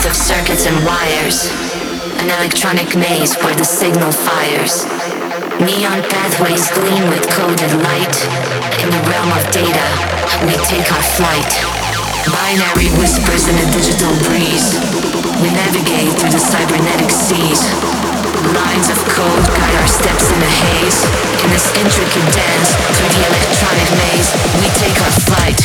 of circuits and wires, an electronic maze where the signal fires. Neon pathways gleam with coded light. In the realm of data, we take our flight. Binary whispers in a digital breeze. We navigate through the cybernetic seas. Lines of code guide our steps in a haze. In this intricate dance through the electronic maze, we take our flight.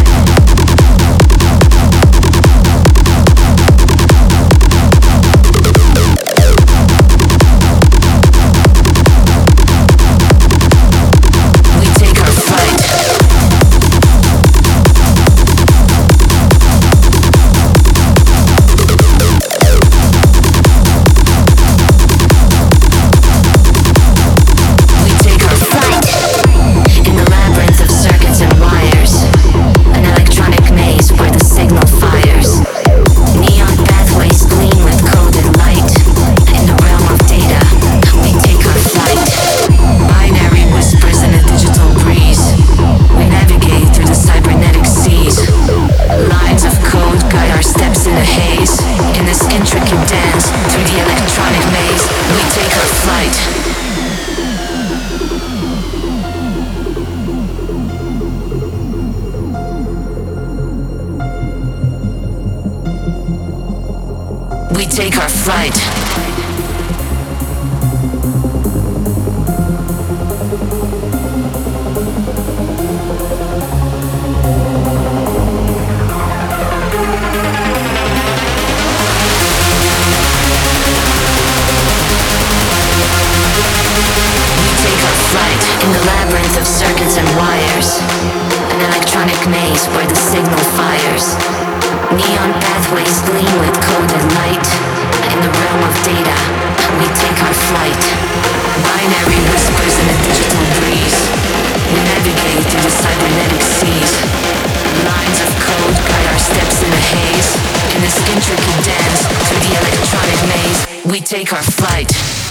We take our flight. In the labyrinth of circuits and wires, an electronic maze where the signal fires. Neon pathways gleam with coded light. In the realm of data, we take our flight. Binary whispers in a digital breeze. We navigate through the cybernetic seas. Lines of code guide our steps in a haze. In this intricate dance through the electronic maze, we take our flight.